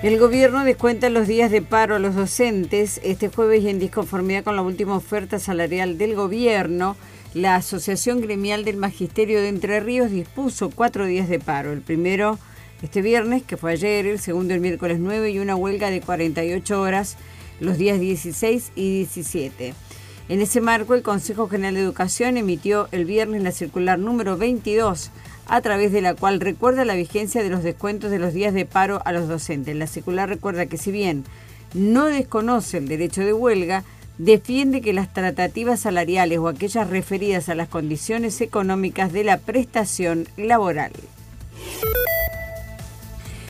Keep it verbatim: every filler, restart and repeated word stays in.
El gobierno descuenta los días de paro a los docentes. Este jueves, y en disconformidad con la última oferta salarial del gobierno, la Asociación Gremial del Magisterio de Entre Ríos dispuso cuatro días de paro. El primero este viernes, que fue ayer, el segundo el miércoles nueve y una huelga de cuarenta y ocho horas los días dieciséis y diecisiete. En ese marco, el Consejo General de Educación emitió el viernes la circular número veintidós, a través de la cual recuerda la vigencia de los descuentos de los días de paro a los docentes. La circular recuerda que si bien no desconoce el derecho de huelga, defiende que las tratativas salariales o aquellas referidas a las condiciones económicas de la prestación laboral